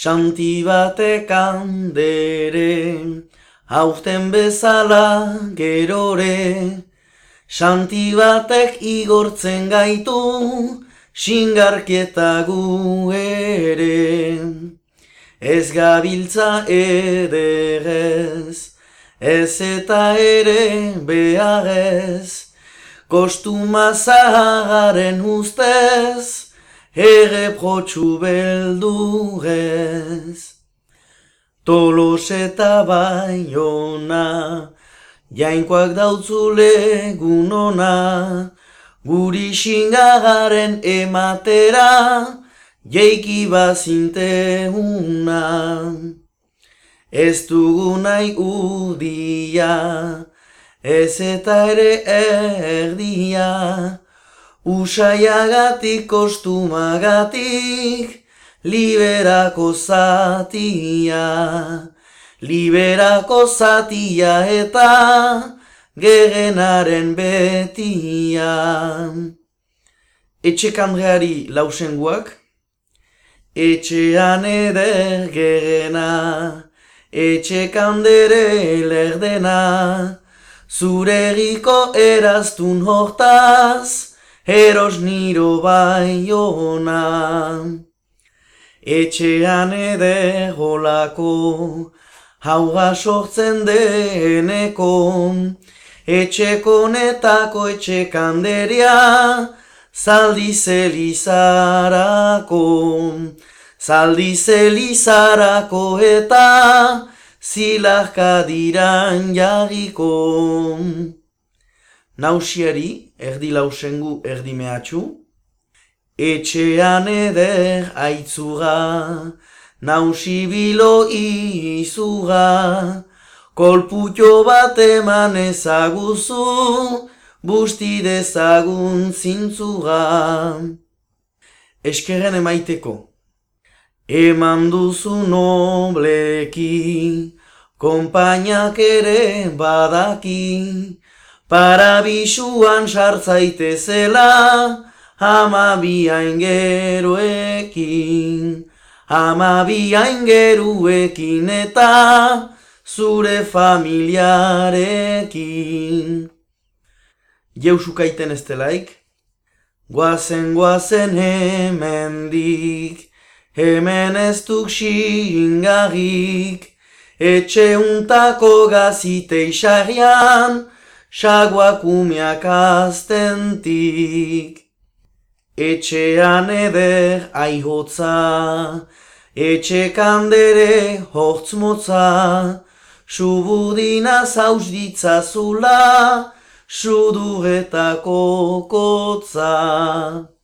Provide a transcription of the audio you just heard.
Xanti batek handere, aurten bezala gerore, xanti batek igortzen gaitu, xingarkieta gu ere. Ez gabiltza ederez, ez eta ere beharrez, kostuma zaharen ustez, erreprotxu beldurez. Tolos eta Baiona, jainkoak dautzule gunona, guri xingaren ematera, jeiki bazinteuna. Ez dugu nahi udia, ez eta ere erdia, usaiagatik kostumagatik, liberako zatia. Liberako zatia eta gerenaren betia. Etxekandreari lausenguak, etxean eder gerena, etxekandere lerdena, zureriko eraztun hortaz, eros niro Baiona. Etxean eder golako, hauga sortzen deneko, etxekonetako etxekanderia, zaldiz elizarako, zaldiz elizarako eta zilarkadiran jarriko. Nausiari, erdi lausengu erdi mehatxu, etxean eder aitzura, nausi bilo izura, kolputxo bat eman ezaguzu, busti dezagun zintzura. Eskerren emaiteko, eman duzu nobleki, konpainak ere badaki, parabisuan sartzaitezela, hamabi aingeruekin. Hamabi aingeruekin eta zure familiarekin. Jeusukaiten ez delaik, guazen hemendik, hemen ez duk xingarrik, etxe untako gazite isarrian, saguak umeak aztentik. Etxean eder aihotza, etxekandere hortz motza, suburdina zauz ditzazula, suduretako kotza.